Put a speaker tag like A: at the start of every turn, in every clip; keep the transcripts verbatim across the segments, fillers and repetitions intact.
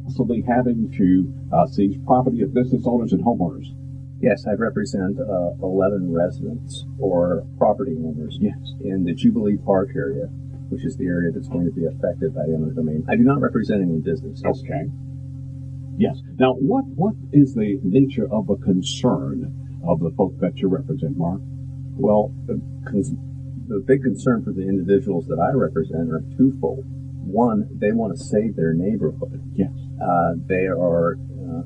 A: possibly having to uh, seize property of business owners and homeowners?
B: Yes, I represent uh, eleven residents or property owners
A: yes.
B: in the Jubilee Park area, which is the area that's going to be affected by the eminent domain. I do not represent any businesses.
A: Okay. Yes. Now, what what is the nature of the concern of the folks that you represent, Mark?
B: Well, the, the big concern for the individuals that I represent are twofold. One, they want to save their neighborhood.
A: Yes.
B: Uh, they are uh,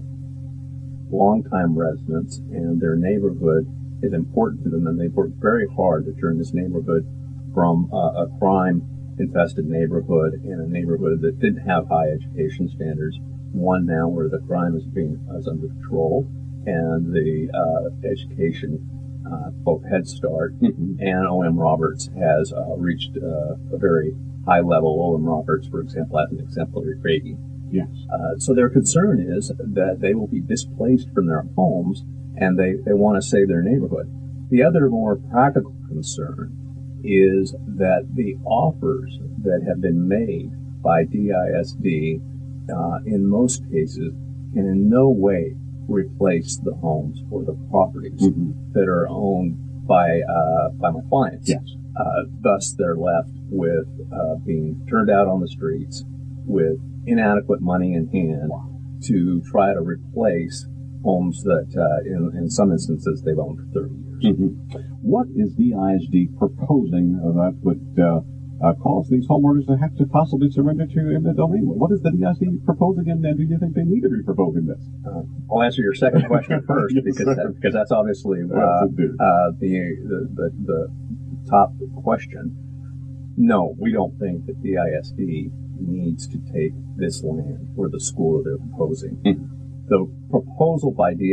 B: longtime residents, and their neighborhood is important to them, and they've worked very hard to turn this neighborhood from uh, a crime-infested neighborhood and a neighborhood that didn't have high education standards, one now where the crime is being is under control, and the uh, education, uh, both Head Start
A: mm-hmm.
B: and O M Roberts has uh, reached uh, a very high level. O M Roberts, for example, has an exemplary rating.
A: Yes.
B: Uh, so their concern is that they will be displaced from their homes, and they, they want to save their neighborhood. The other more practical concern is that the offers that have been made by D I S D, uh, in most cases, can in no way replace the homes or the properties
A: mm-hmm.
B: that are owned by uh, by my clients.
A: Yes.
B: Uh, thus, they're left with uh, being turned out on the streets with inadequate money in hand
A: wow.
B: to try to replace homes that, uh, in, in some instances, they've owned for thirty years.
A: Mm-hmm. What is D I S D proposing that would uh, uh, cause these homeowners to have to possibly surrender to eminent domain? What is the D I S D proposing, and do you think they need to be proposing this?
B: Uh, I'll answer your second question first,
A: yes,
B: because that, because that's obviously uh, uh, the, the, the the top question. No, we don't think that D I S D needs to take this land or the school that they're proposing.
A: Mm-hmm.
B: The proposal by D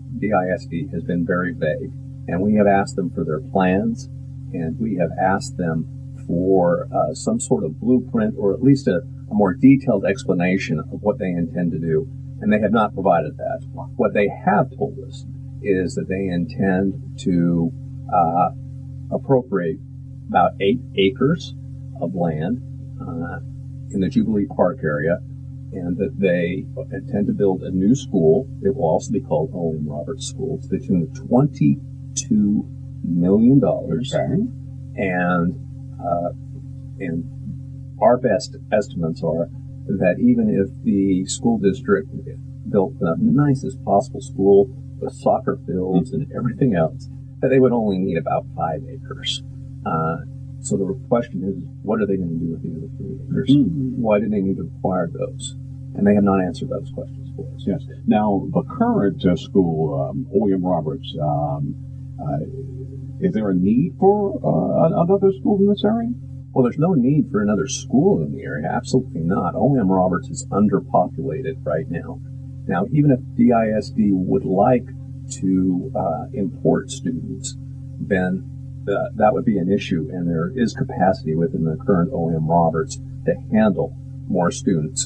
B: I S D has been very vague, and we have asked them for their plans, and we have asked them for uh, some sort of blueprint or at least a, a more detailed explanation of what they intend to do, and they have not provided that. What they have told us is that they intend to uh, appropriate about eight acres of land uh, in the Jubilee Park area, and that they intend to build a new school. It will also be called O M Roberts School to the tune of twenty-two million dollars.
A: Okay.
B: And uh, and our best estimates are that even if the school district built the nicest possible school with soccer fields and everything else, that they would only need about five acres. Uh, so the question is, what are they going to do with the other three acres?
A: Mm-hmm.
B: Why do they need to acquire those? And they have not answered those questions for us.
A: Yes. Now, the current uh, school, um, O M Roberts, um, uh, is there a need for uh, another school in this area?
B: Well, there's no need for another school in the area. Absolutely not. O M Roberts is underpopulated right now. Now, even if D I S D would like to uh, import students, then uh, that would be an issue, and there is capacity within the current O M Roberts to handle more students.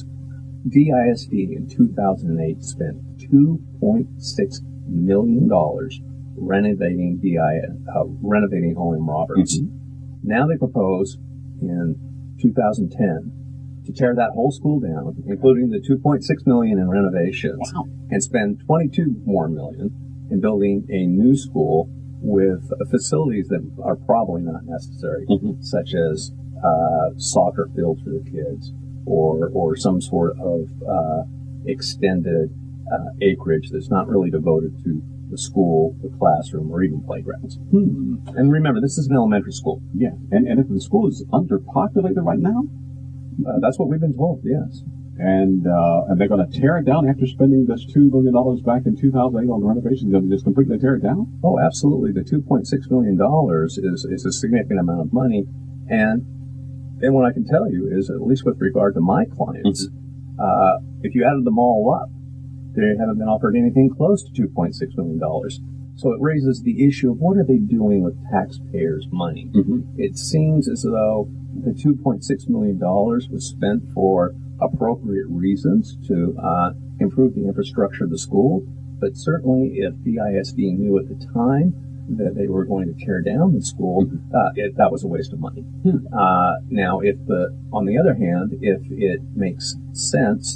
B: D I S D in two thousand eight spent two point six million dollars renovating D I uh, renovating O M Roberts.
A: Mm-hmm.
B: Now they propose in two thousand ten to tear that whole school down, including the two point six million dollars in renovations,
A: wow.
B: and spend twenty-two more million in building a new school with uh, facilities that are probably not necessary,
A: mm-hmm.
B: such as uh, soccer fields for the kids, or or some sort of uh, extended uh, acreage that's not really devoted to the school, the classroom, or even playgrounds.
A: Hmm.
B: And remember, this is an elementary school.
A: Yeah, and, and if the school is underpopulated right now?
B: Uh, that's what we've been told, yes.
A: And uh, and they're going to tear it down after spending this two billion dollars back in two thousand eight on the renovations. They're going to just completely tear it down?
B: Oh, absolutely. The two point six million dollars is, is a significant amount of money. And and what I can tell you is, at least with regard to my clients, mm-hmm. uh, if you added them all up, they haven't been offered anything close to two point six million dollars. So it raises the issue of what are they doing with taxpayers' money?
A: Mm-hmm.
B: It seems as though the two point six million dollars was spent for appropriate reasons to uh, improve the infrastructure of the school. But certainly if D I S D knew at the time that they were going to tear down the school, uh, it, that was a waste of money.
A: Hmm.
B: Uh, now, if the, on the other hand, if it makes sense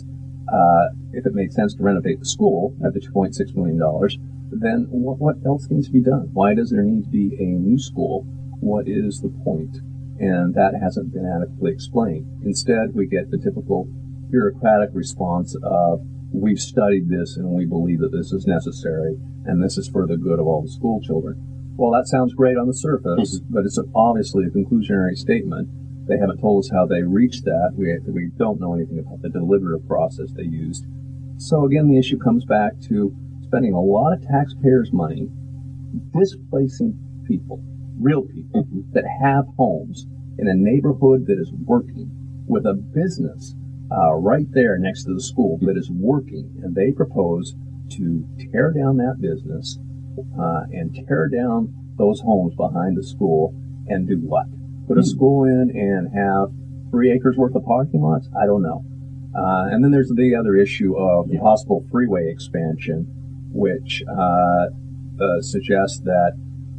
B: uh, if it made sense to renovate the school at the two point six million dollars, then what, what else needs to be done? Why does there need to be a new school? What is the point? And that hasn't been adequately explained. Instead, we get the typical bureaucratic response of, we've studied this and we believe that this is necessary and this is for the good of all the school children. Well, that sounds great on the surface, mm-hmm. but it's obviously a conclusionary statement. They haven't told us how they reached that. We, we don't know anything about the deliberative process they used. So again, the issue comes back to spending a lot of taxpayers' money displacing people, real people, mm-hmm. that have homes in a neighborhood that is working, with a business uh, right there next to the school that is working, and they propose to tear down that business uh, and tear down those homes behind the school and do what? Put a school in and have three acres worth of parking lots? I don't know. Uh, and then there's the other issue of the possible freeway expansion, which uh, uh, suggests that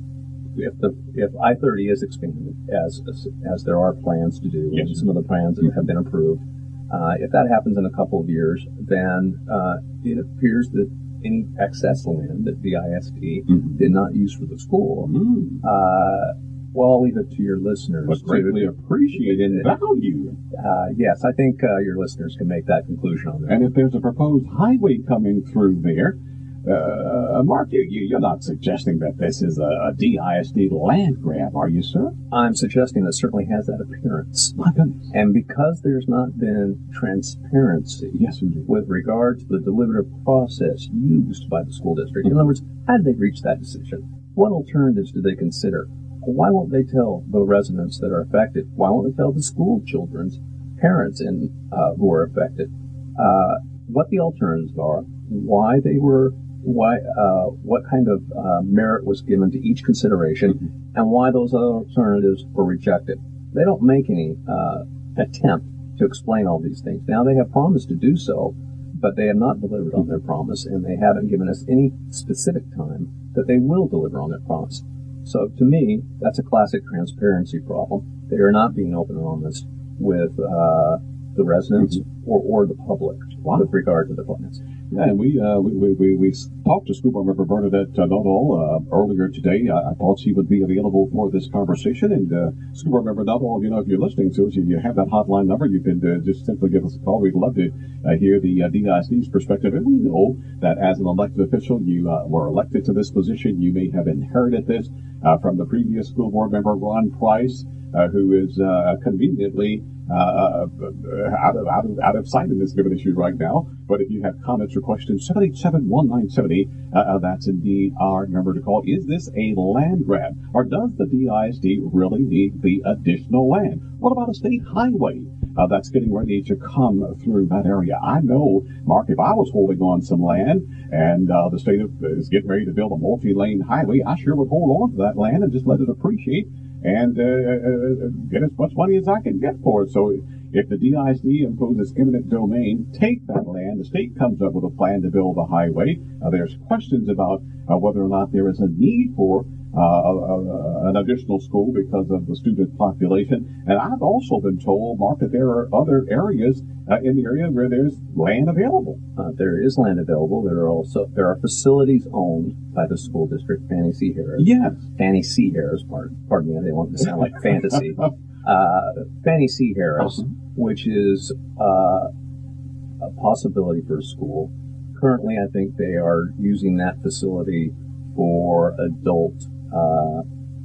B: if the if I thirty is expanded, as as, as there are plans to do, yes. and some of the plans that have been approved, uh, if that happens in a couple of years, then uh, it appears that any excess land that the I S D mm-hmm. did not use for the school, mm-hmm. uh, well, I'll leave it to your listeners.
A: But greatly appreciate and value.
B: Uh, yes, I think uh, your listeners can make that conclusion on that.
A: And if there's a proposed highway coming through there, uh, Mark, you, you're not suggesting that this is a, a D I S D land grab, are you, sir?
B: I'm suggesting it certainly has that appearance.
A: My goodness.
B: And because there's not been transparency
A: yes, indeed.
B: with regard to the deliberative process used by the school district, mm-hmm. in other words, how did they reach that decision? What alternatives did they consider? Why won't they tell the residents that are affected? Why won't they tell the school children's parents and uh, who are affected uh, what the alternatives are? Why they were? Why? Uh, what kind of uh, merit was given to each consideration, mm-hmm. and why those alternatives were rejected? They don't make any uh, attempt to explain all these things. Now they have promised to do so, but they have not delivered on their promise, and they haven't given us any specific time that they will deliver on their promise. So to me, that's a classic transparency problem. They are not being open and honest with uh, the residents mm-hmm. or, or the public wow. with regard to the plans.
A: Yeah, and we, uh, we, we, we talked to School Board Member Bernadette uh, Nuttall uh, earlier today. I, I thought she would be available for this conversation. And uh, School Board Member Nuttall, you know, if you're listening to us, you, you have that hotline number. You can uh, just simply give us a call. We'd love to uh, hear the uh, D I S D's perspective. And we know that as an elected official, you uh, were elected to this position. You may have inherited this uh, from the previous School Board Member, Ron Price, uh, who is uh, conveniently Uh, out of out of out of sight in this given issue right now. But if you have comments or questions, seven eight seven, one nine seven zero, uh, that's indeed our number to call. Is this a land grab, or does the D I S D really need the additional land? What about a state highway uh, that's getting ready to come through that area? I know, Mark, if I was holding on some land and uh, the state is getting ready to build a multi-lane highway, I sure would hold on to that land and just let it appreciate and uh, uh, get as much money as I can get for it. So if the D I S D imposes eminent domain, take that land. The state comes up with a plan to build a highway. Uh, there's questions about uh, whether or not there is a need for uh, uh, an additional school because of the student population. And I've also been told, Mark, that there are other areas uh, in the area where there's land available.
B: Uh, there is land available. There are also there are facilities owned by the school district, Fannie C. Harris.
A: Yes.
B: Fannie C. Harris, pardon, pardon me, I didn't want it to sound like fantasy. Uh, Fannie C. Harris, uh-huh. which is uh, a possibility for a school. Currently, I think they are using that facility for adult uh,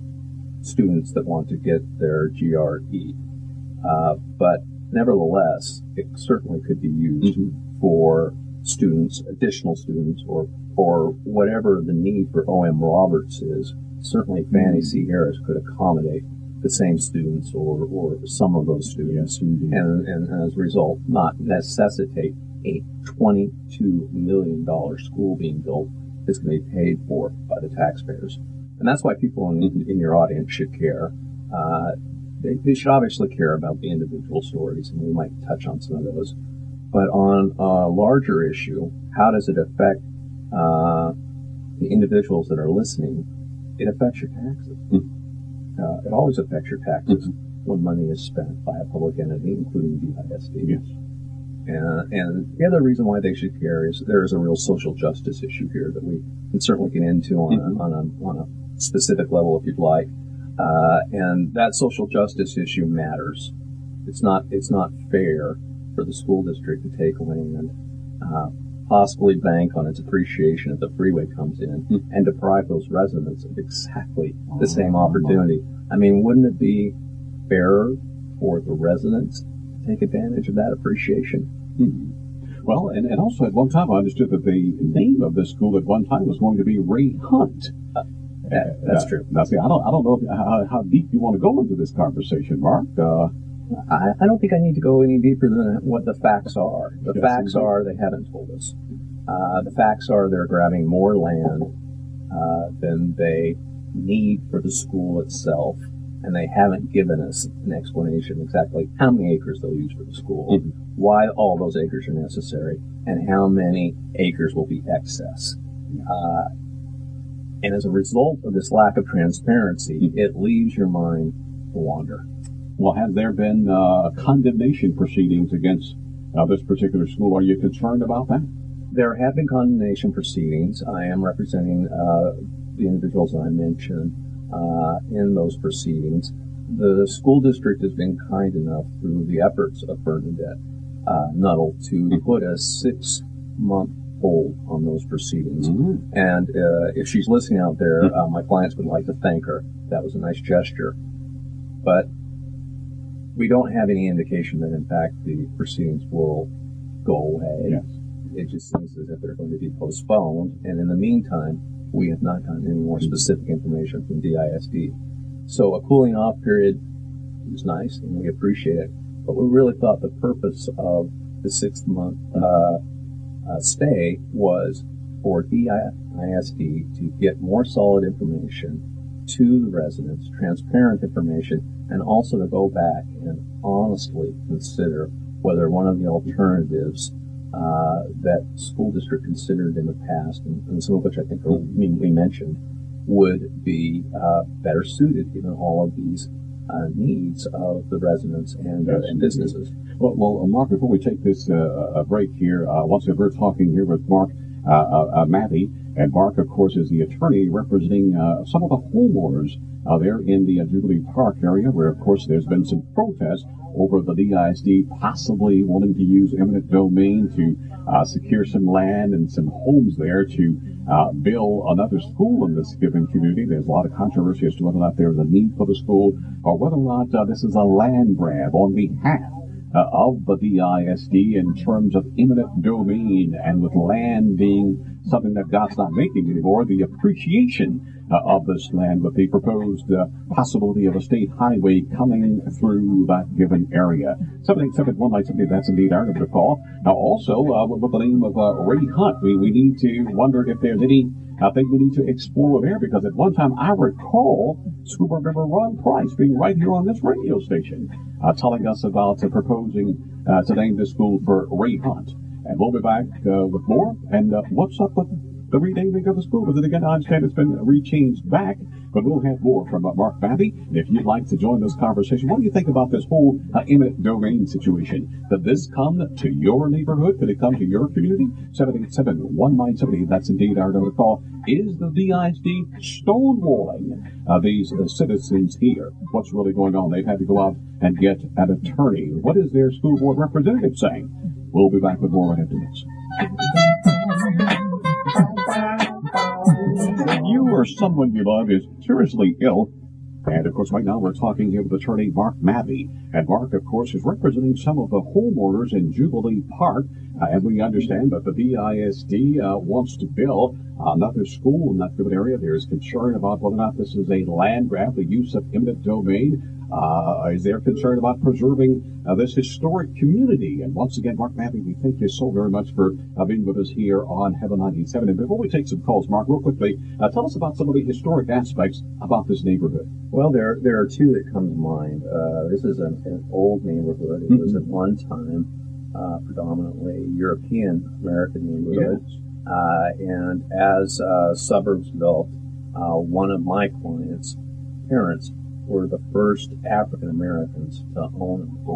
B: students that want to get their G R E. Uh, but nevertheless, it certainly could be used mm-hmm. for students, additional students, or or whatever the need for O M Roberts is. Certainly, Fannie mm-hmm. C. Harris could accommodate the same students or, or some of those students, yes, and, and as a result, not necessitate a twenty-two million dollars school being built that's going to be paid for by the taxpayers. And that's why people in, in your audience should care. Uh, they, they should obviously care about the individual stories, and we might touch on some of those. But on a larger issue, how does it affect uh, the individuals that are listening? It affects your taxes. Mm-hmm. Uh, it always affects your taxes mm-hmm. when money is spent by a public entity, including D I S D.
A: Yes.
B: And, and the other reason why they should care is there is a real social justice issue here that we can certainly get into on, mm-hmm. a, on, a, on a specific level if you'd like. Uh, and that social justice issue matters. It's not it's not fair for the school district to take land, uh, possibly bank on its appreciation if the freeway comes in, mm-hmm. and deprive those residents of exactly the same opportunity. I mean, wouldn't it be fairer for the residents to take advantage of that appreciation?
A: Hmm. Well, and, and also at one time I understood that the name of this school at one time was going to be Ray Hunt.
B: Uh, that, that's uh, true.
A: Now, see, I don't, I don't know if, how, how deep you want to go into this conversation, Mark. Uh,
B: I, I don't think I need to go any deeper than what the facts are. The yes, facts indeed. are they haven't told us. Uh, the facts are they're grabbing more land uh, than they need for the school itself. And they haven't given us an explanation exactly how many acres they'll use for the school, mm-hmm. why all those acres are necessary, and how many acres will be excess. Uh, and as a result of this lack of transparency, mm-hmm. it leaves your mind to wander.
A: Well, have there been uh, condemnation proceedings against uh, this particular school? Are you concerned about that?
B: There have been condemnation proceedings. I am representing uh, the individuals that I mentioned. Uh, in those proceedings. The school district has been kind enough through the efforts of Bernadette uh, Nuttall to put a six-month hold on those proceedings. Mm-hmm. And uh, if she's listening out there, uh, my clients would like to thank her. That was a nice gesture. But we don't have any indication that, in fact, the proceedings will go away.
A: Yes.
B: It just seems as if they're going to be postponed. And in the meantime, we have not gotten any more specific information from D I S D. So a cooling off period is nice, and we appreciate it. But we really thought the purpose of the six-month uh, uh, stay was for D I S D to get more solid information to the residents, transparent information, and also to go back and honestly consider whether one of the alternatives Uh, that school district considered in the past, and, and some of which I think are, we, we mentioned, would be uh, better suited given all of these uh, needs of the residents and, yes, uh, and businesses.
A: Well, well, Mark, before we take this uh, a break here, uh, once again, we're talking here with Mark uh, uh, Mathy, and Mark, of course, is the attorney representing uh, some of the homeowners uh, there in the uh, Jubilee Park area, where, of course, there's been some protests over the D I S D possibly wanting to use eminent domain to uh, secure some land and some homes there to uh, build another school in this given community. There's a lot of controversy as to whether or not there's a need for the school or whether or not uh, this is a land grab on behalf uh, of the D I S D in terms of eminent domain, and with land being something that God's not making anymore, the appreciation Uh, of this land with the proposed uh, possibility of a state highway coming through that given area. Something, something, one like something that's indeed our number to call. Now, also, uh, with the name of uh, Ray Hunt, we, we need to wonder if there's any uh, thing we need to explore there, because at one time I recall Scuba Member Ron Price being right here on this radio station uh, telling us about uh, proposing uh, to name this school for Ray Hunt. And we'll be back uh, with more. And uh, what's up with the renaming of the school? But then again, I understand it's been rechanged back, but we'll have more from uh, Mark Mathy. If you'd like to join this conversation, what do you think about this whole uh, eminent domain situation? Did this come to your neighborhood? Could it come to your community? seven eight seven, one nine seven zero. That's indeed our number to call. Is the D I S D stonewalling uh, these uh, citizens here? What's really going on? They've had to go out and get an attorney. What is their school board representative saying? We'll be back with more right after this. If you or someone you love is seriously ill, and of course right now we're talking here with attorney Mark Mathy, and Mark, of course, is representing some of the homeowners in Jubilee Park, uh, and we understand that the D I S D uh, wants to build another school in that given area. There is concern about whether or not this is a land grab, the use of eminent domain. Uh, is there concern about preserving uh, this historic community? And once again, Mark Mathy, we thank you so very much for uh, being with us here on Heaven ninety-seven. And before we take some calls, Mark, real quickly, uh, tell us about some of the historic aspects about this neighborhood.
B: Well, there there are two that come to mind. Uh, this is an, an old neighborhood. It mm-hmm. was at one time uh, predominantly European American neighborhood. Yes. Uh, and as uh, suburbs developed, uh, one of my clients' parents were the first African Americans to own a home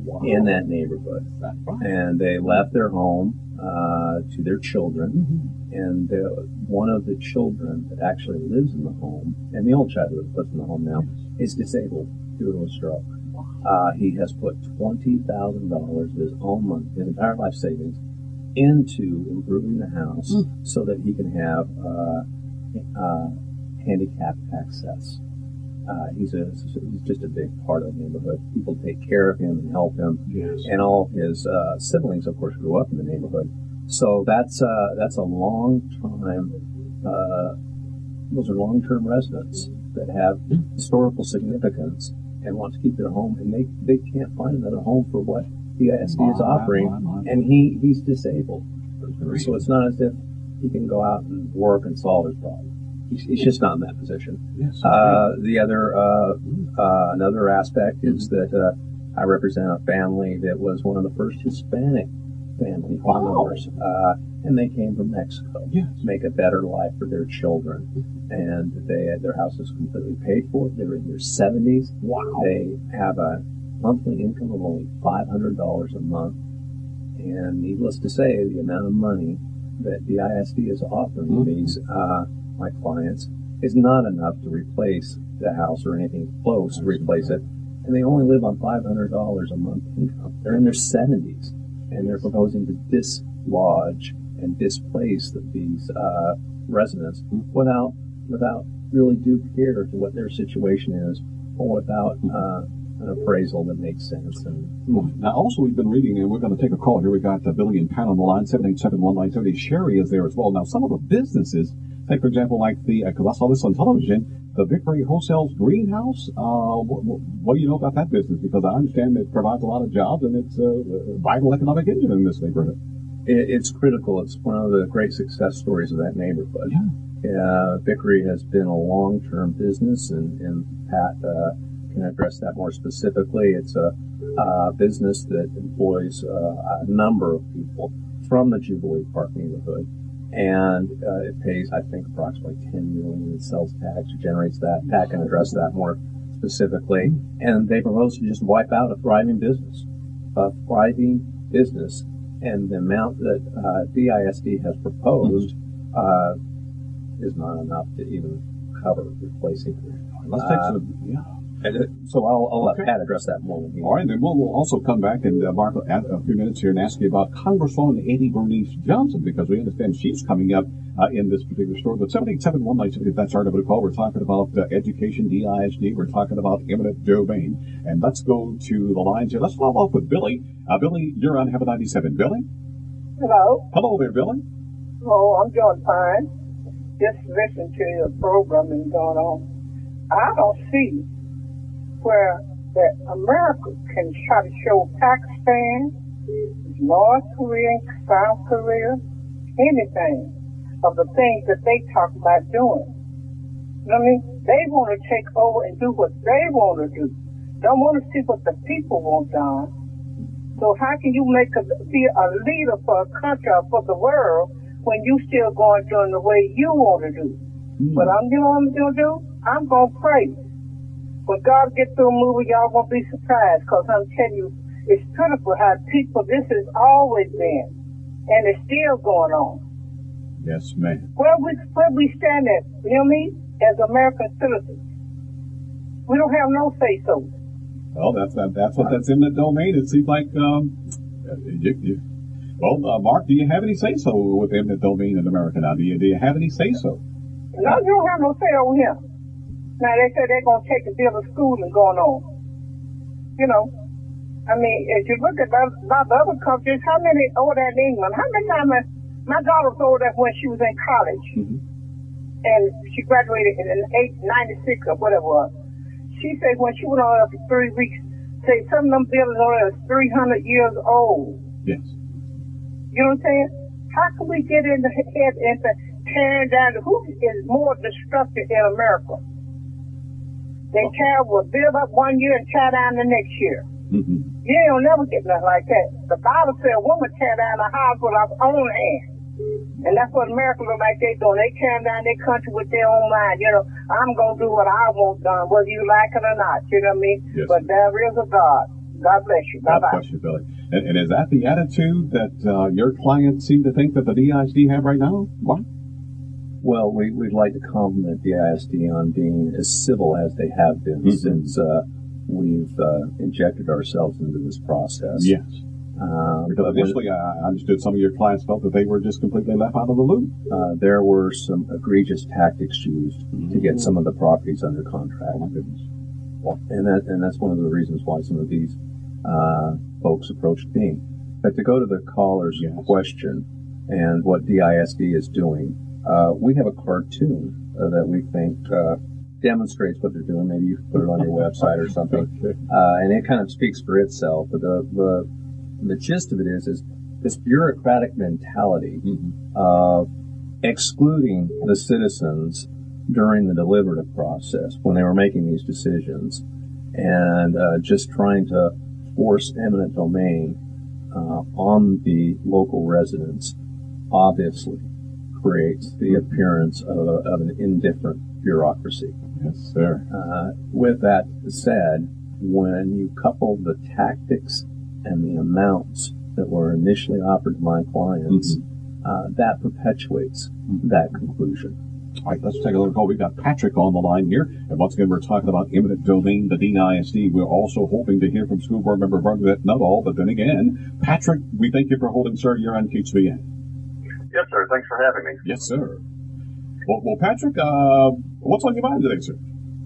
B: wow. in that neighborhood.
A: Right.
B: And they left their home uh, to their children.
A: Mm-hmm.
B: And the, one of the children that actually lives in the home, and the old child that lives in the home now, is disabled due to a stroke. Uh, he has put twenty thousand dollars of his own money, his entire life savings, into improving the house mm. so that he can have uh, uh, handicapped access. Uh, he's, a, he's just a big part of the neighborhood. People take care of him and help him.
A: Yes.
B: And all his uh, siblings, of course, grew up in the neighborhood. So that's, uh, that's a long time, uh, those are long-term residents that have historical significance and want to keep their home, and they, they can't find another home for what D I S D is offering, and he, he's disabled. So it's not as if he can go out and work and solve his problem. He's, he's just not in that position.
A: Yes,
B: uh, the other, uh, uh, another aspect is that uh, I represent a family that was one of the first Hispanic family homeowners, uh, and they came from Mexico
A: yes.
B: to make a better life for their children. And they had their house is completely paid for. They're in their seventies.
A: Wow.
B: They have a monthly income of only five hundred dollars a month. And needless to say, the amount of money that D I S D is offering mm-hmm. these uh, my clients is not enough to replace the house or anything close to replace it. And they only live on five hundred dollars a month income. They're in their seventies, and they're proposing to dislodge and displace these uh, residents without without really due care to what their situation is, or without uh, an appraisal that makes sense. And
A: now, also, we've been reading, and we're going to take a call here. We got uh, Billy and Pat on the line, seven eight seven, one nine seven zero. Sherry is there as well. Now, some of the businesses, take for example, like the, because uh, I saw this on television, the Vickery Wholesale's Greenhouse. Uh, what, what do you know about that business? Because I understand it provides a lot of jobs, and it's a vital economic engine in this neighborhood.
B: It, it's critical. It's one of the great success stories of that neighborhood.
A: Yeah.
B: Uh, Vickery has been a long-term business, and, and Pat uh, can address that more specifically. It's a uh, business that employs uh, a number of people from the Jubilee Park neighborhood, and uh, it pays, I think, approximately ten million dollars in sales tax, generates that. Pat can address that more specifically. And they propose to just wipe out a thriving business, a thriving business, and the amount that uh, D I S D has proposed uh, is not enough to even cover replacing it.
A: Let's take
B: uh,
A: some, yeah.
B: And, so I'll, I'll
A: okay.
B: let Pat address that more. When he
A: All right, then we'll, we'll also come back and uh, Mark add a few minutes here and ask you about Congresswoman Amy Bernice Johnson, because we understand she's coming up uh, in this particular story. But seven eight seven, one nine seven, if that's our number to call, we're talking about uh, education, D I S D, we're talking about eminent domain. And let's go to the lines here. Let's follow off with Billy. Uh, Billy, you're on Heaven ninety-seven. Billy?
C: Hello.
A: Hello there, Billy.
C: Oh, I'm doing fine. Just listen to your programming going on. I don't see where that America can try to show Pakistan, North Korea, South Korea, anything of the things that they talk about doing. You know what I mean? They want to take over and do what they want to do. Don't want to see what the people want done. So how can you make a, be a leader for a country or for the world when you still going doing the way you want to do? Mm. But I'm, you know what I'm going to do? I'm going to pray. When God gets through moving, y'all won't be surprised, because I'm telling you, it's pitiful how people, this has always been, and it's still going on.
A: Yes, ma'am.
C: Where we, where we stand at, you know me, as American citizens, we don't have no say-so.
A: Well, that's that, that's what that's eminent domain. It seems like, um, you, you, well, uh, Mark, do you have any say-so with eminent domain in America now? Do you, do you have any say-so?
C: No, you don't have no say over here. Now, they say they're going to take and build a school and going on. You know, I mean, if you look at about the other countries, how many over there in England, how many times, my daughter was over there when she was in college,
A: mm-hmm.
C: and she graduated in eight ninety-six or whatever it was. She said when she went over there for three weeks, say some of them buildings over there is three hundred years old.
A: Yes.
C: You know what I'm saying? How can we get in the head into tearing down? Who is more destructive in America? They tear, will build up one year and tear down the next year.
A: Mm-hmm.
C: You ain't never get nothing like that. The Bible said a woman tear down a house with her own hand. And that's what America look like they doing. They tearing down their country with their own mind. You know, I'm going to do what I want done, whether you like it or not. You know what I mean?
A: Yes.
C: But there is a God. God bless you. Bye-bye.
A: God bless you, Billy. And, and is that the attitude that uh, your clients seem to think that the D I S D have right now? What?
B: Well, we, we'd like to compliment D I S D on being as civil as they have been mm-hmm. since uh, we've uh, injected ourselves into this process.
A: Yes.
B: Uh,
A: because initially, I understood some of your clients felt that they were just completely left out of the loop.
B: Uh, there were some egregious tactics used mm-hmm. to get some of the properties under contract.
A: Oh, my goodness.
B: Well, and that and that's one of the reasons why some of these uh, folks approached me. But to go to the caller's yes. question and what D I S D is doing, uh, we have a cartoon uh, that we think uh, demonstrates what they're doing. Maybe you can put it on your website or something. Uh, and it kind of speaks for itself. But the, the The gist of it is, is this bureaucratic mentality mm-hmm. of excluding the citizens during the deliberative process when they were making these decisions and uh, just trying to force eminent domain uh, on the local residents obviously creates the appearance of, a, of an indifferent bureaucracy.
A: Yes, sir.
B: Uh, with that said, when you couple the tactics and the amounts that were initially offered to my clients, mm-hmm. uh, that perpetuates mm-hmm. that conclusion.
A: All right, let's take a little call. We've got Patrick on the line here. And once again, we're talking about eminent domain, the D I S D. We're also hoping to hear from School Board Member Bernadette Nuttall. But then again, Patrick, we thank you for holding, sir. You're on K H B N.
D: Yes, sir. Thanks for having me.
A: Yes, sir. Well, well Patrick, uh, what's on your mind today, sir?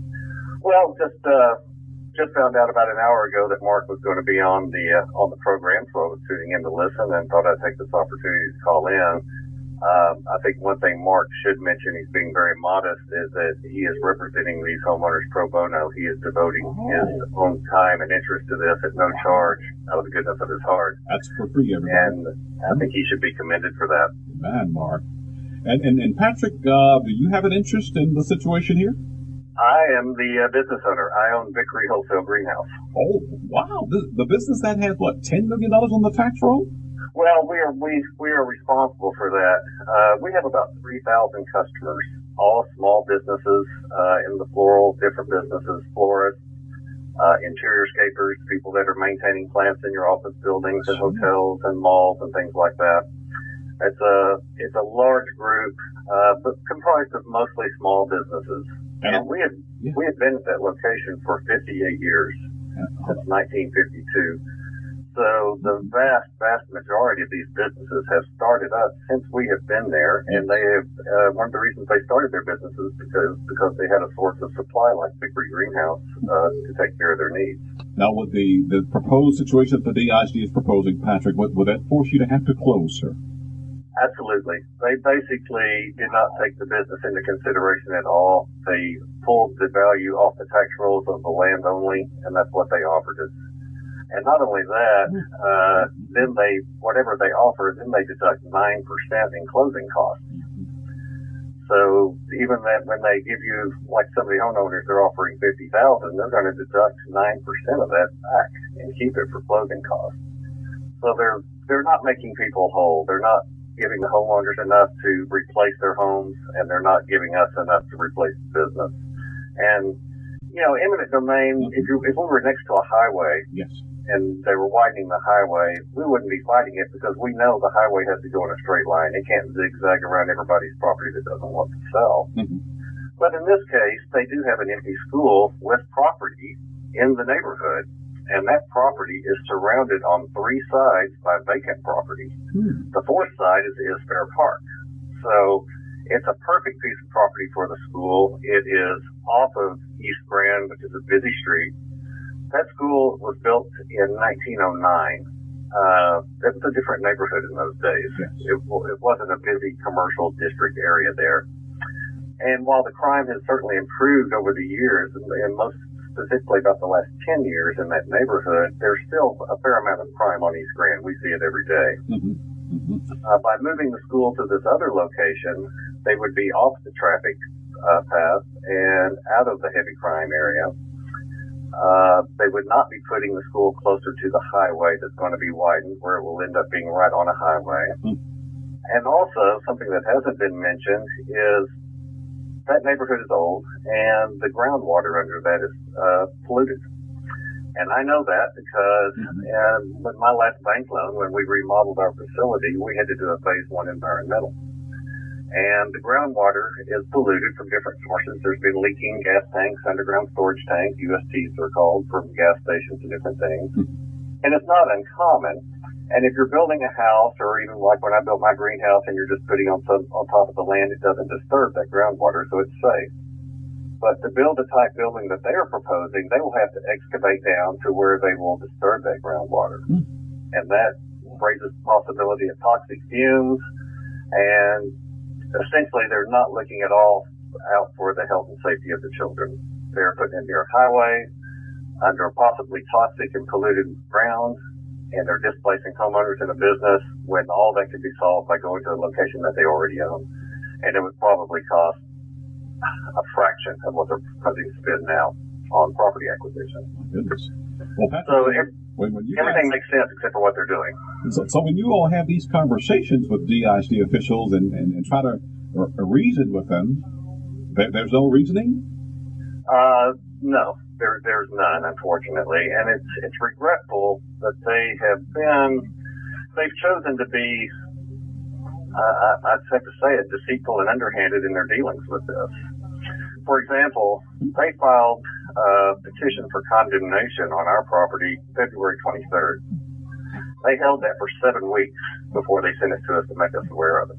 D: Well, just uh, just found out about an hour ago that Mark was going to be on the uh, on the program, so I was tuning in to listen and thought I'd take this opportunity to call in. Um, I think one thing Mark should mention, he's being very modest, is that he is representing these homeowners pro bono. He is devoting oh. his own time and interest to this at no charge, out of the goodness of his heart.
A: That's for free, everybody.
D: And I think he should be commended for that.
A: Man, Mark. And, and, and Patrick, uh, do you have an interest in the situation here?
D: I am the uh, business owner. I own Vickery Wholesale Greenhouse.
A: Oh, wow. The, the business that has, what, ten million dollars on the tax roll?
D: Well, we are we we are responsible for that. Uh, we have about three thousand customers, all small businesses uh, in the floral, different businesses, florists, uh, interior scapers, people that are maintaining plants in your office buildings and hotels and malls and things like that. It's a it's a large group, uh, but comprised of mostly small businesses. And we had yeah. we had been at that location for fifty-eight years, since nineteen fifty-two. So the vast, vast majority of these businesses have started up since we have been there, and they have, uh, one of the reasons they started their businesses because, because they had a source of supply like Vickery Greenhouse, uh, to take care of their needs.
A: Now with the, the proposed situation that the D I S D is proposing, Patrick, would, would that force you to have to close, sir?
D: Absolutely. They basically did not take the business into consideration at all. They pulled the value off the tax rolls of the land only, and that's what they offered us. And not only that, uh, then they, whatever they offer, then they deduct nine percent in closing costs. So even that when they give you, like some of the homeowners, they're offering fifty thousand dollars, they're going to deduct nine percent of that back and keep it for closing costs. So they're, they're not making people whole. They're not giving the homeowners enough to replace their homes, and they're not giving us enough to replace the business. And, you know, eminent domain, if you, if we were next to a highway,
A: yes,
D: and they were widening the highway, we wouldn't be fighting it because we know the highway has to go in a straight line. It can't zigzag around everybody's property that doesn't want to sell. Mm-hmm. But in this case, they do have an empty school with property in the neighborhood, and that property is surrounded on three sides by vacant property. Mm. The fourth side is, is Fair Park. So it's a perfect piece of property for the school. It is off of East Grand, which is a busy street. That school was built in nineteen oh nine. Uh, it was a different neighborhood in those days. Yes. It, it wasn't a busy commercial district area there. And while the crime has certainly improved over the years, and, and most specifically about the last ten years in that neighborhood, there's still a fair amount of crime on East Grand. We see it every day. Mm-hmm. Mm-hmm. Uh, by moving the school to this other location, they would be off the traffic uh, path and out of the heavy crime area. Uh, they would not be putting the school closer to the highway that's going to be widened, where it will end up being right on a highway. Mm-hmm. And also, something that hasn't been mentioned is that neighborhood is old, and the groundwater under that is uh, polluted. And I know that because and with my last bank loan, when we remodeled our facility, we had to do a phase one environmental. And the groundwater is polluted from different sources. There's been leaking gas tanks, underground storage tanks, U S Ts are called, from gas stations and different things. And it's not uncommon. And if you're building a house, or even like when I built my greenhouse and you're just putting on some, on top of the land, it doesn't disturb that groundwater, so it's safe. But to build the type building that they are proposing, they will have to excavate down to where they will disturb that groundwater. Mm. And that raises the possibility of toxic fumes, and essentially they're not looking at all out for the health and safety of the children. They're putting it near a highway, under possibly toxic and polluted ground, and they're displacing homeowners in a business when all that could be solved by going to a location that they already own. And it would probably cost a fraction of what they're proposing to spend now on property acquisition.
A: Goodness. Well, Patrick,
D: so if,
A: when, when you
D: everything
A: guys,
D: makes sense except for what they're doing.
A: So, so when you all have these conversations with D I S D officials and, and, and try to or, or reason with them, there, there's no reasoning?
D: Uh, no, there, there's none, unfortunately. And it's, it's regretful that they have been, they've chosen to be, uh, I'd have to say it, deceitful and underhanded in their dealings with this. For example, they filed a petition for condemnation on our property February twenty-third. They held that for seven weeks before they sent it to us to make us aware of it.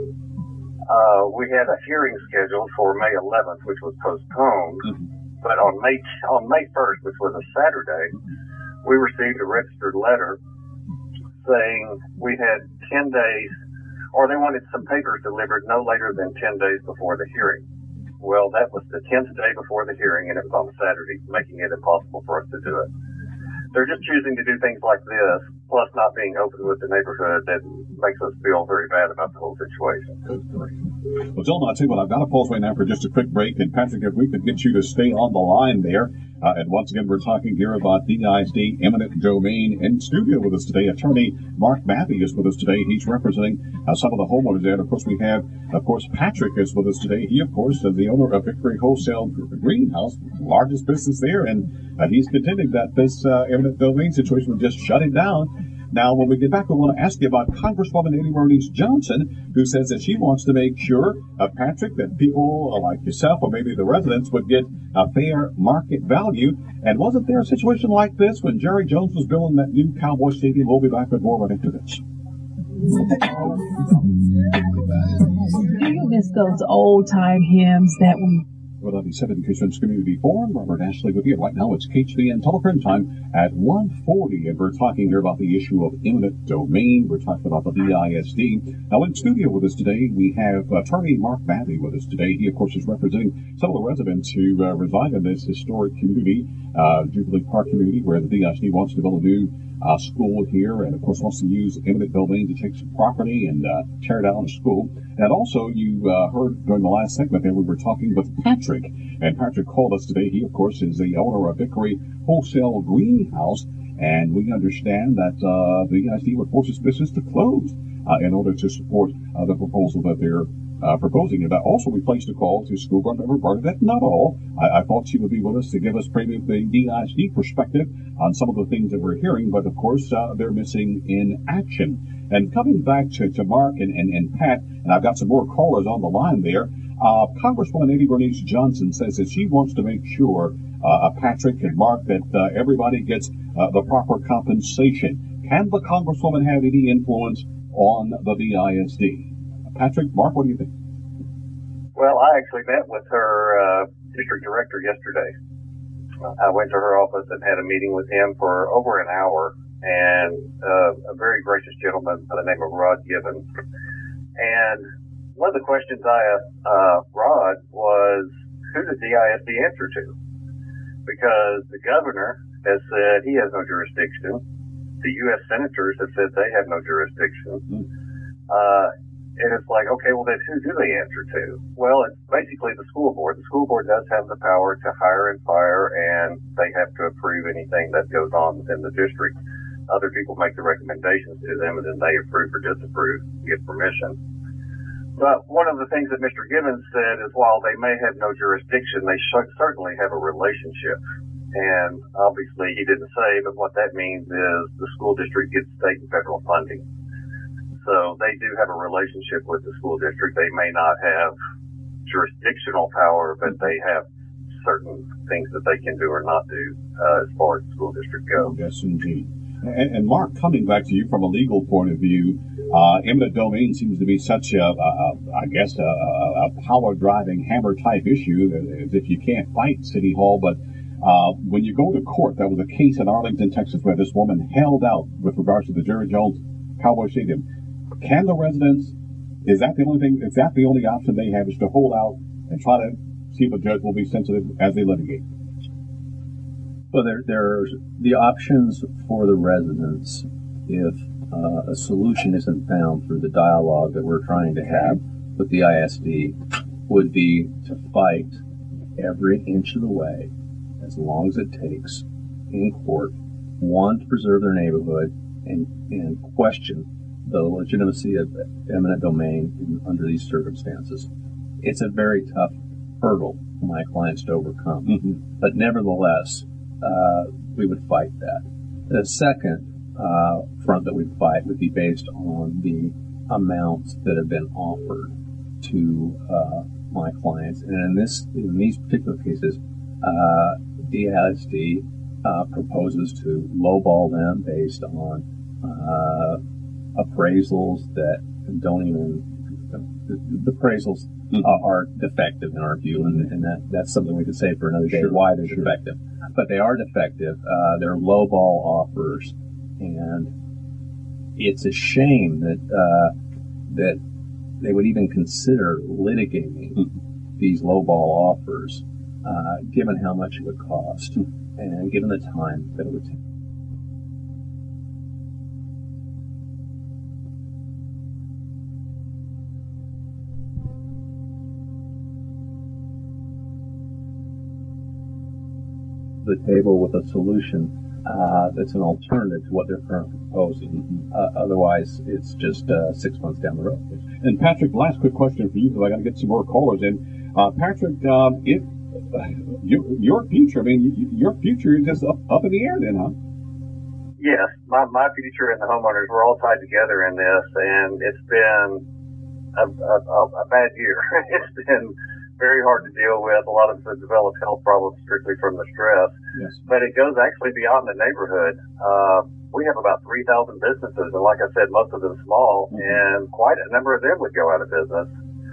D: Uh, we had a hearing scheduled for May eleventh, which was postponed, mm-hmm. but on May, on May first, which was a Saturday, we received a registered letter saying we had ten days, or they wanted some papers delivered no later than ten days before the hearing. Well, that was the tenth day before the hearing, and it was on Saturday, making it impossible for us to do it. They're just choosing to do things like this, plus not being open with the neighborhood, that makes us feel very bad about the whole situation.
A: Well, Gentlemen, I'll tell you what, I've got to pause right now for just a quick break. And Patrick, if we could get you to stay on the line there. Uh, and once again, we're talking here about D I S D eminent domain. In studio with us today, attorney Mark Matthey is with us today. He's representing uh, some of the homeowners there. And of course, we have, of course, Patrick is with us today. He, of course, is the owner of Victory Wholesale Greenhouse, largest business there. And uh, he's contending that this uh, eminent domain situation would just shut it down. Now, when we get back, we want to ask you about Congresswoman Amy Bernice Johnson, who says that she wants to make sure, uh, Patrick, that people like yourself or maybe the residents would get a fair market value. And wasn't there a situation like this when Jerry Jones was building that new Cowboy Stadium? We'll be back with more right after this.
E: Do you miss those old-time hymns that we...
A: Well, ninety-seven Christians Community Forum. Robert Ashley with you. Right now it's K H V N teleprint time at one forty, and we're talking here about the issue of eminent domain. We're talking about the D I S D. Now, in studio with us today, we have attorney Mark Matthey with us today. He, of course, is representing some of the residents who uh, reside in this historic community, uh, Jubilee Park community, where the D I S D wants to build a new uh, school here, and, of course, wants to use eminent domain to take some property and uh, tear down a school. And also, you uh, heard during the last segment there, we were talking with Patrick. And Patrick called us today. He, of course, is the owner of Victory Wholesale Greenhouse. And we understand that uh, the D I S D would force its business to close uh, in order to support uh, the proposal that they're uh, proposing. And also, we placed a call to school board member Bernadette Nuttall. I, I thought she would be with us to give us maybe the D I S D perspective on some of the things that we're hearing. But, of course, uh, they're missing in action. And coming back to, to Mark and, and, and Pat, and I've got some more callers on the line there, uh, Congresswoman Amy Bernice Johnson says that she wants to make sure, uh, Patrick and Mark, that uh, everybody gets uh, the proper compensation. Can the Congresswoman have any influence on the D I S D? Patrick, Mark, what do you think?
D: Well, I actually met with her uh, district director yesterday. I went to her office and had a meeting with him for over an hour. And uh, a very gracious gentleman by the name of Rod Gibbons. And one of the questions I asked uh, Rod was, who does D I S D answer to? Because the governor has said he has no jurisdiction. The U S senators have said they have no jurisdiction. Uh, and it's like, okay, well, then who do they answer to? Well, it's basically the school board. The school board does have the power to hire and fire, and they have to approve anything that goes on within the district. Other people make the recommendations to them, and then they approve or disapprove, give permission. But one of the things that Mister Gibbons said is while they may have no jurisdiction, they sh- certainly have a relationship. And obviously he didn't say, but what that means is the school district gets state and federal funding. So they do have a relationship with the school district. They may not have jurisdictional power, but they have certain things that they can do or not do uh, as far as the school district goes.
A: Yes, indeed. And, and Mark, coming back to you from a legal point of view, uh, eminent domain seems to be such a, a, a I guess, a, a power-driving hammer-type issue, as if you can't fight City Hall. But uh, when you go to court, there was a case in Arlington, Texas, where this woman held out with regards to the Jerry Jones Cowboy Stadium. Can the residents, is that the only thing, is that the only option they have, is to hold out and try to see if a judge will be sensitive as they litigate?
B: Well, there, there's the options for the residents if uh, a solution isn't found through the dialogue that we're trying to have with the I S D would be to fight every inch of the way, as long as it takes, in court, one, to preserve their neighborhood, and, and question the legitimacy of eminent domain in, under these circumstances. It's a very tough hurdle for my clients to overcome.
A: Mm-hmm.
B: But nevertheless, uh, we would fight that. The second uh, front that we'd fight would be based on the amounts that have been offered to uh, my clients. And in this, in these particular cases, uh, D I S D uh, proposes to lowball them based on uh, appraisals that don't even, the, the appraisals mm-hmm. uh, are defective in our view, and, and that, that's something we could say for another day,
A: sure,
B: why they're
A: sure.
B: defective. But they are defective. Uh, they're lowball offers, and it's a shame that uh, that they would even consider litigating mm-hmm. these lowball offers, uh, given how much it would cost mm-hmm. and given the time that it would take. The table with a solution uh, that's an alternative to what they're currently proposing. Mm-hmm. Uh, otherwise, it's just uh, six months down the road.
A: And Patrick, last quick question for you, because I got to get some more callers in. Uh, Patrick, um, if uh, your, your future, I mean, you, your future is just up, up in the air then, huh?
D: Yes, my, my future and the homeowners, we're all tied together in this, and it's been a, a, a bad year. It's been very hard to deal with. A lot of us have developed health problems strictly from the stress.
A: Yes.
D: But it goes actually beyond the neighborhood. Uh, we have about three thousand businesses, and like I said, most of them small, mm-hmm. and quite a number of them would go out of business.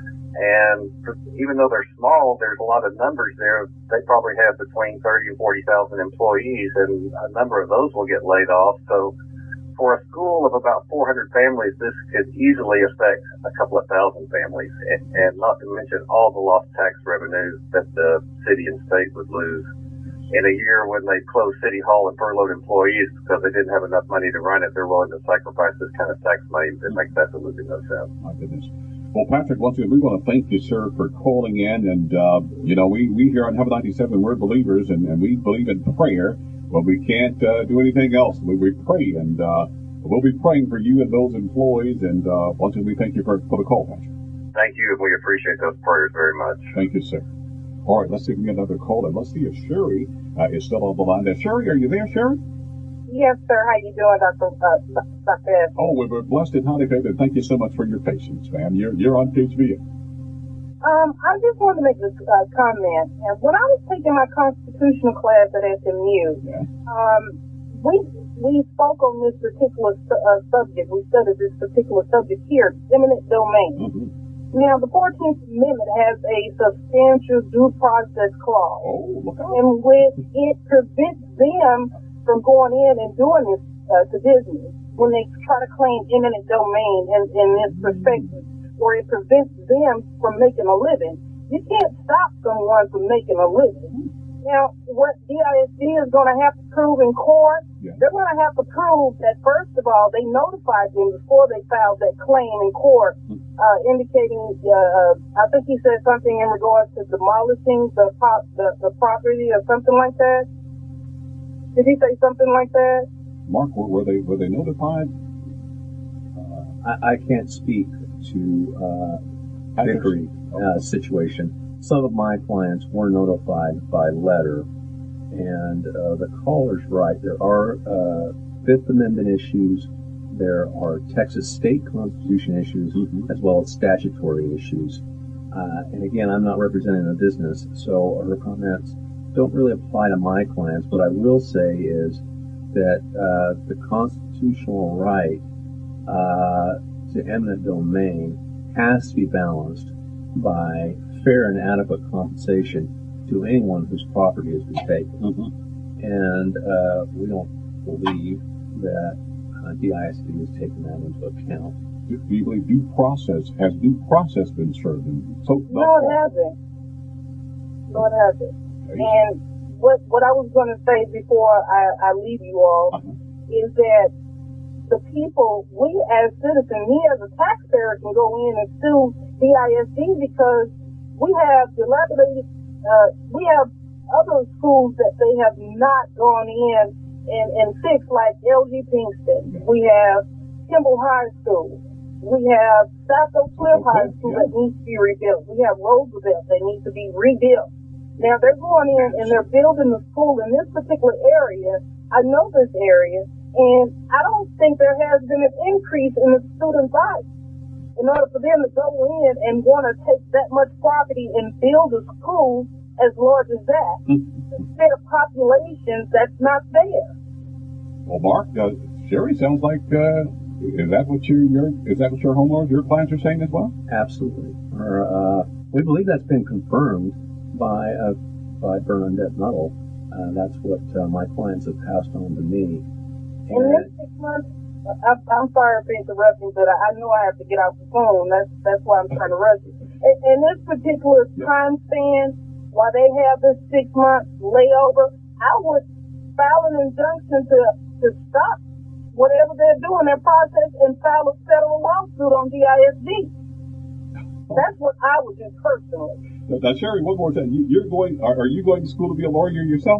D: And for, even though they're small, there's a lot of numbers there. They probably have between thirty and forty thousand employees, and a number of those will get laid off. So for a school of about four hundred families, this could easily affect a couple of thousand families, and, and not to mention all the lost tax revenues that the city and state would lose in a year when they closed City Hall and furloughed employees because they didn't have enough money to run it. They're willing to sacrifice this kind of tax money that makes absolutely no sense.
A: My goodness. Well, Patrick, once again, we want to thank you, sir, for calling in. And, uh, you know, we, we here on Heaven ninety-seven, we're believers, and, and we believe in prayer. Well, we can't uh, do anything else. We, we pray, and uh, we'll be praying for you and those employees. And uh, once again, we thank you for, for the call, Patrick.
D: Thank you, and we appreciate those prayers very much.
A: Thank you, sir. All right, let's see if we can get another call. And let's see if Sherry uh, is still on the line. Now, Sherry, are you there, Sherry?
C: Yes, sir. How you doing, Doctor Uh, Doctor Evans?
A: Oh, we're blessed and highly favored. Thank you so much for your patience, ma'am. You're you're on P H V.
C: Um, I just wanted to make this uh, comment. And when I was taking my constitutional class at S M U,
A: Yeah.
C: um, we we spoke on this particular su- uh, subject. We studied this particular subject here, eminent domain.
A: Mm-hmm.
C: Now, the fourteenth Amendment has a substantial due process clause,
A: Oh, look out.
C: in which it prevents them from going in and doing this uh, to business when they try to claim eminent domain in, in this perspective, or it prevents them from making a living. You can't stop someone from making a living. Now, what D I S D is going to have to prove in court,
A: Yeah.
C: they're going to have to prove that, first of all, they notified them before they filed that claim in court, uh, indicating, uh, I think he said something in regards to demolishing the, pro- the, the property or something like that. Did he say something like that?
A: Mark, were, were they were they notified?
B: Uh, I, I can't speak to uh, Vickery uh, situation. Some of my clients were notified by letter, And uh, the caller's right. There are uh, Fifth Amendment issues. There are Texas state constitution issues, mm-hmm. as well as statutory issues. Uh, and again, I'm not representing the business, so her comments don't really apply to my clients. What I will say is that uh, the constitutional right uh, to eminent domain has to be balanced by fair and adequate compensation to anyone whose property has been taken. Mm-hmm. And uh, we don't believe that uh, D I S D has taken that into account.
A: Do you believe due process, has due process been served? And so,
C: no, it hasn't. No, it hasn't. Okay. And what what I was going to say before I, I leave you all uh-huh. is that the people, we as citizens, me as a taxpayer can go in and sue D I S D because we have dilapidated, uh, we have other schools that they have not gone in and, and fixed, like L G Pinkston. We have Kimball High School. We have Saco Cliff High School that needs to be rebuilt. We have Roosevelt that needs to be rebuilt. Now they're going in and they're building the school in this particular area. I know this area, and I don't think there has been an increase in the student body. In order for them to go in and want to take that much property and build a school as large as that, instead of populations, that's not fair.
A: Well, Mark, uh, Sherry, sounds like. Uh Is that what your, your is that what your homeowners, your clients are saying as well?
B: Absolutely. Or, uh, we believe that's been confirmed by uh, by Bernadette Nuttall. Uh, that's what uh, my clients have passed on to me.
C: And in this six months, I, I'm sorry for interrupting, but I, I know I have to get off the phone. That's that's why I'm trying to rush it. In, in this particular yeah. time span, while they have this six month layover, I would file an injunction to to stop whatever they're doing, their process, and file a federal lawsuit on D I S D. That's what I would do personally.
A: Now, Sherry, one more time. You, you're going, are, are you going to school to be a lawyer yourself?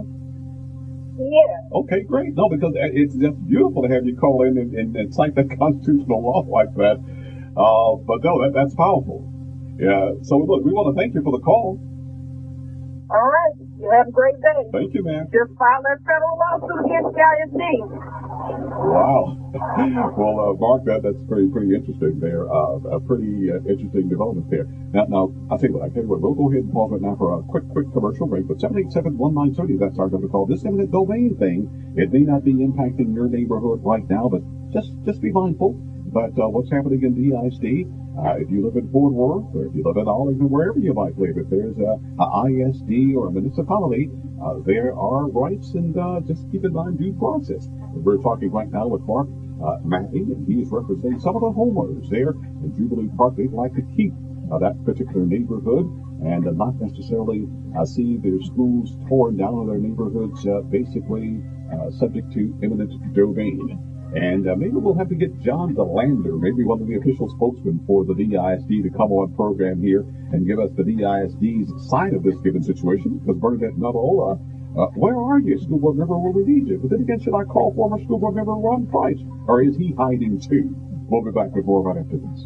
C: Yeah.
A: Okay, great. No, because it's just beautiful to have you call in and, and, and cite that constitutional law like that. Uh, but no, that, that's powerful. Yeah. So, look, we want to thank you for the call.
C: All right. You have a great day.
A: Thank you, ma'am.
C: Just file that federal lawsuit against D I S D.
A: Wow. Well, uh, Mark, that, that's pretty pretty interesting there. Uh, a pretty uh, interesting development there. Now, now, I'll tell you what, I tell you what, we'll go ahead and pause right now for a quick, quick commercial break. But seven eight seven, one nine seven zero, that's our number to call. This eminent domain thing, it may not be impacting your neighborhood right now, but just, just be mindful. But uh, what's happening in D I S D, uh, if you live in Fort Worth, or if you live in Arlington, wherever you might live, if there's a, a I S D or a municipality, uh, there are rights, and uh, just keep in mind due process. We're talking right now with Mark uh, Mappy, and he's representing some of the homeowners there in Jubilee Park. They'd like to keep uh, that particular neighborhood and uh, not necessarily uh, see their schools torn down in their neighborhoods, uh, basically uh, subject to eminent domain. And uh, maybe we'll have to get John DeLander, maybe one of the official spokesmen for the D I S D, to come on program here and give us the D I S D's side of this given situation. Because Bernadette Nuttall, uh, uh, where are you, school board member, where we need you? But then again, should I call former school board member Ron Price? Or is he hiding too? We'll be back with more right after this.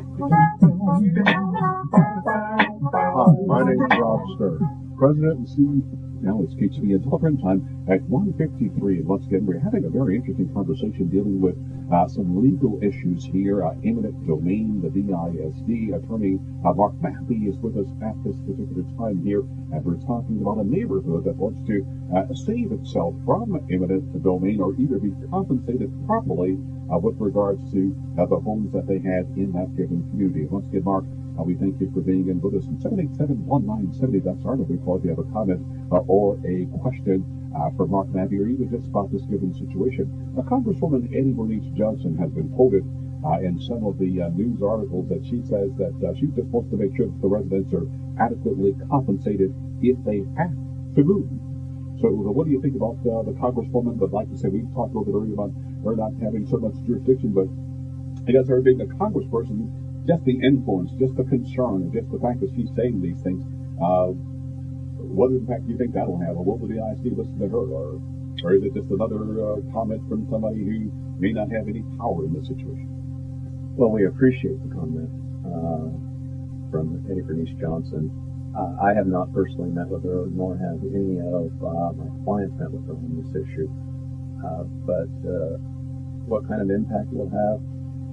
A: Hi, my name is Rob Stern, President and C E O. Now it's K T V and telephone time at one fifty-three. And once again, we're having a very interesting conversation dealing with uh, some legal issues here. Uh, eminent domain, the D I S D. Attorney uh, Mark Mappy is with us at this particular time here. And we're talking about a neighborhood that wants to uh, save itself from eminent domain or either be compensated properly uh, with regards to uh, the homes that they had in that given community. And once again, Mark, Uh, we thank you for being in with us. And seven eight seven, one nine seven zero, that's our number. If you have a comment uh, or a question uh, for Mark Mappy, or even just about this given situation. Uh, Congresswoman Annie Bernice Johnson has been quoted uh, in some of the uh, news articles that she says that uh, she just wants to make sure that the residents are adequately compensated if they have to move. So uh, what do you think about uh, the Congresswoman? But like I said, we've talked a little bit earlier about her not having so much jurisdiction, but I guess her being a congressperson, just the influence, just the concern, just the fact that she's saying these things, uh, what impact do you think that'll have? Or what will the I S D listen to her? Or, or is it just another uh, comment from somebody who may not have any power in this situation?
B: Well, we appreciate the comment uh, from Annie Bernice Johnson. Uh, I have not personally met with her, nor have any of uh, my clients met with her on this issue. Uh, but uh, what kind of impact it will have,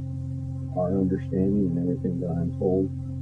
B: our understanding and everything that I'm told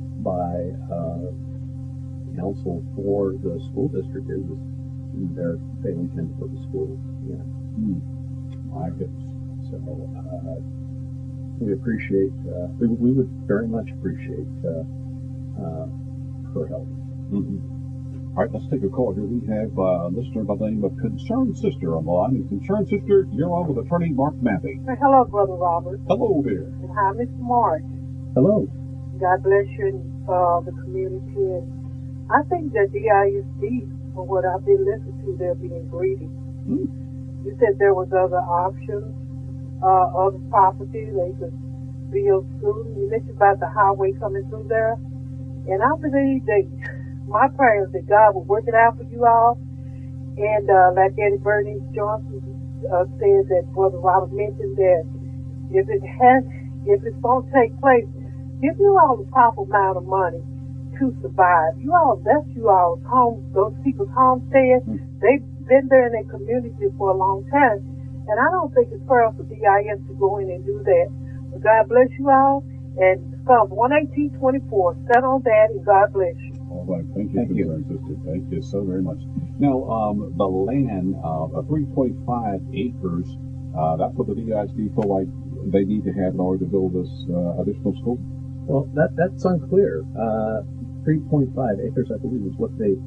B: by uh, counsel for the school district is they're, they intend to put the school in.
A: Hmm. My goodness.
B: So uh, we appreciate, uh, we, we would very much appreciate uh, uh, her help.
A: Mm-hmm. All right, let's take a call here. We have uh, a listener by the name of Concerned Sister on the line. And Concerned Sister, you're on with Attorney Mark Mathey.
C: Hello, Brother Robert.
A: Hello there.
C: And hi, Mister Mark.
B: Hello.
C: God bless you and uh, the community. And I think that D I S D, from what I've been listening to, they're being greedy.
A: Mm.
C: You said there was other options, uh, other property they could build schools. You mentioned about the highway coming through there. And I believe that my prayer is that God will work it out for you all. And uh, like Eddie Bernice Johnson uh, said, that Brother Robert mentioned that if it has, if it's going to take place, give you all the proper amount of money to survive. You all, that's you all's home, those people's homesteads. Mm-hmm. They've been there in their community for a long time. And I don't think it's fair for D I S to go in and do that. But God bless you all. And Psalm one eighteen twenty-four, set on that, and God bless you.
A: All right, thank you,
B: thank you.
A: Sister. Thank you so very much. Now, um, the land, uh, three point five acres, uh, that's what the D I S D feel like they need to have in order to build this uh, additional school?
B: Well, that that's unclear. Uh, three point five acres, I believe, is what they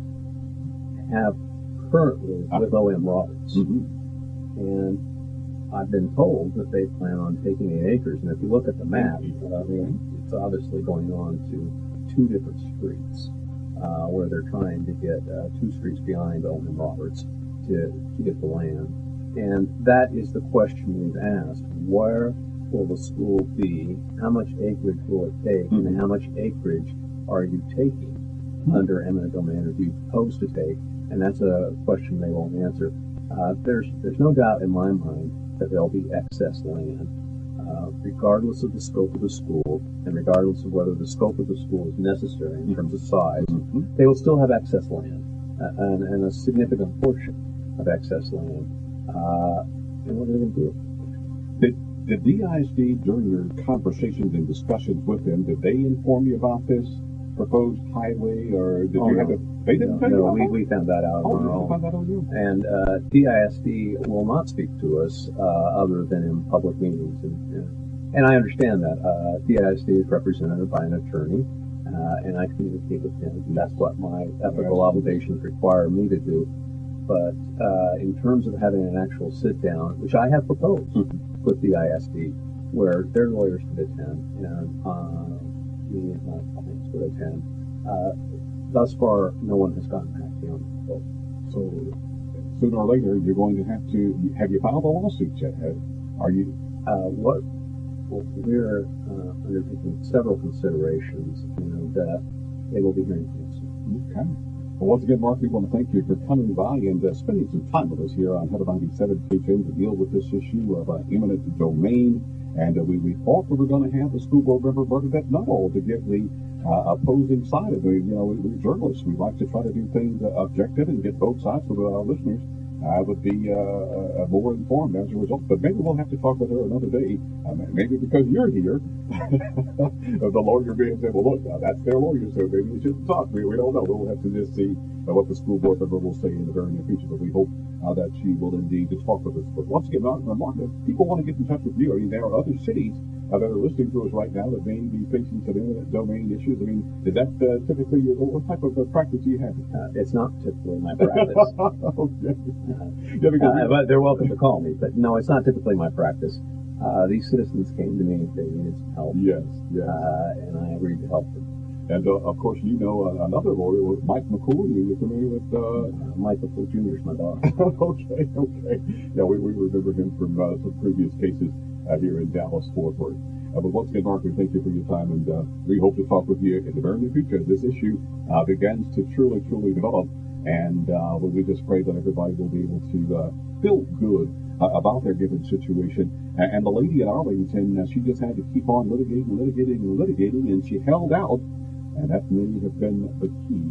B: have currently uh, with O M Roberts.
A: Mm-hmm.
B: And I've been told that they plan on taking eight acres. And if you look at the map, uh, it's obviously going on to two different streets uh, where they're trying to get uh, two streets behind O M Roberts to, to get the land. And that is the question we've asked. Where will the school be? How much acreage will it take? Mm-hmm. And how much acreage are you taking mm-hmm. under eminent domain, or do you propose to take? And that's a question they won't answer. Uh, there's there's no doubt in my mind that there'll be excess land, uh, regardless of the scope of the school, and regardless of whether the scope of the school is necessary in terms of size. Mm-hmm. They will still have excess land, uh, and, and a significant portion of excess land. Uh, and what are they going to do?
A: Did, did D I S D, during your conversations and discussions with them, did they inform you about this proposed highway, or did
B: oh,
A: you
B: no.
A: have to? They didn't
B: no,
A: tell you
B: no,
A: about
B: we, we found that out
A: oh,
B: on our own.
A: Found that on you.
B: And uh, D I S D will not speak to us uh, other than in public meetings. And, and, and I understand that. Uh, D I S D is represented by an attorney, uh, and I communicate with him. And that's what my ethical obligations require me to do. But uh, in terms of having an actual sit-down, which I have proposed mm-hmm. with D I S D, where their lawyers could attend and uh, me and my clients would attend, uh, thus far, no one has gotten back to me on the phone.
A: So sooner or later, you're going to have to. Have you filed a lawsuit yet? Are you?
B: Uh, what? Well, we're uh, undertaking several considerations, and uh, they will be hearing from us.
A: Okay. Well, once again, Mark, we want to thank you for coming by and uh, spending some time with us here on Heaven ninety-seven K H N to deal with this issue of uh, eminent domain. And uh, we, we thought we were going to have the school board member Bernadette Nuttall to give the uh, opposing side of it. You know, we, we're journalists. We like to try to do things uh, objective and get both sides so that our listeners uh, would be uh, uh, more informed as a result. But maybe we'll have to talk with her another day. Uh, maybe because you're here, the lawyer being said, well, look, uh, that's their lawyer, so maybe you shouldn't talk. We, we don't know. We'll have to just see uh, what the school board member will say in the very near future. But we hope uh, that she will indeed talk with us. But once again, Mark, if people want to get in touch with you, I mean, there are other cities uh, that are listening to us right now that may be facing some eminent domain issues. I mean, is that uh, typically your, what type of uh, practice do you have?
B: Uh, it's not typically my practice.
A: Okay.
B: Uh,
A: yeah, because
B: uh, but they're welcome to call me. But no, it's not typically my practice. Uh, these citizens came to me if they needed some help.
A: Yes, yes.
B: Uh, and I agreed to help them.
A: And, uh, of course, you know uh, another lawyer was Mike McCool. You're familiar with... Uh...
B: Uh, Mike McCool Junior is my boss.
A: okay, okay. Yeah, we, we remember him from uh, some previous cases uh, here in Dallas-Fort Worth. Uh, but once again, Mark, we thank you for your time, and uh, we hope to talk with you in the very near future as this issue uh, begins to truly, truly develop. And uh, we just pray that everybody will be able to uh, feel good uh, about their given situation. Uh, and the lady at Arlington, uh, she just had to keep on litigating, litigating, and litigating, and she held out. And that may have been the key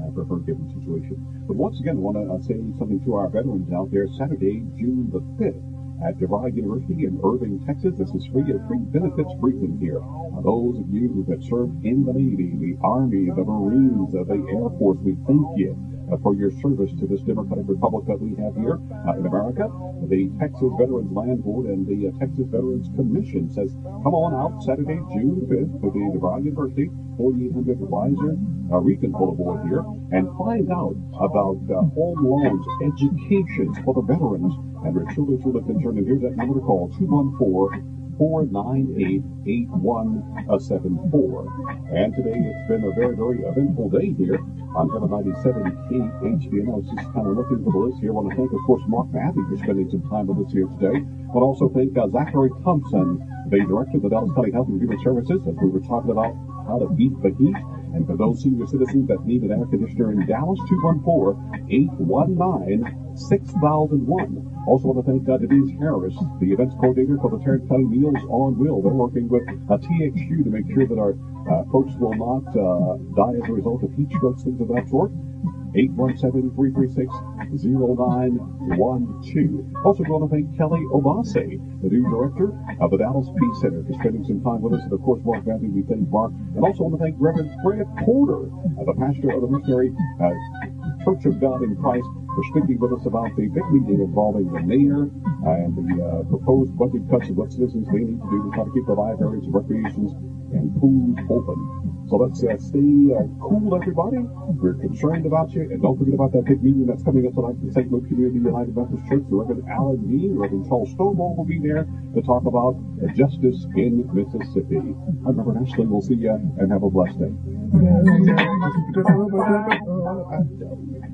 A: uh, for her given situation. But once again, I want to uh, say something to our veterans out there. Saturday, June the fifth, at DeVry University in Irving, Texas. This is free, a free benefits briefing here. Uh, those of you who have served in the Navy, the Army, the Marines, uh, the Air Force, we thank you uh, for your service to this democratic republic that we have here uh, in America. The Texas Veterans Land Board and the uh, Texas Veterans Commission says, come on out Saturday, June fifth, to the DeVry University, forty-eight hundred Weiser uh, Recon Boulevard here, and find out about uh, home loans, education for the veterans, and we're truly, truly concerned. And here's that number to call, two one four, four nine eight, eight one seven four. And today it's been a very, very eventful day here on Heaven ninety-seven K H D N. I was just kind of looking for the list here. I want to thank, of course, Mark Matthew for spending some time with us here today. But also thank uh, Zachary Thompson, the director of the Dallas County Health and Human Services, as we were talking about how to beat the heat. And for those senior citizens that need an air conditioner in Dallas, two one four, eight one nine, six thousand one. Also want to thank uh, Denise Harris, the events coordinator for the Tarrant County Meals on Wheel. They're working with uh, T X U to make sure that our uh, folks will not uh, die as a result of heat strokes, things of that sort. eight one seven, three three six, zero nine one two. Also want to thank Kelly Obase, the new director of the Dallas Peace Center, for spending some time with us. And of course, Mark Matthew, we thank Mark. And also want to thank Reverend Fred Porter, uh, the pastor of the missionary uh, Church of God in Christ, for speaking with us about the big meeting involving the mayor and the uh, proposed budget cuts and what citizens may need to do to try to keep the libraries, recreations, and pools open. So let's uh, stay uh, cool, everybody. We're concerned about you. And don't forget about that big meeting that's coming up tonight in Saint Louis Community United Methodist Church. The Reverend Alan Dean, Reverend Charles Stonewall will be there to talk about uh, justice in Mississippi. I'm Reverend Ashley. We'll see you and have a blessed day.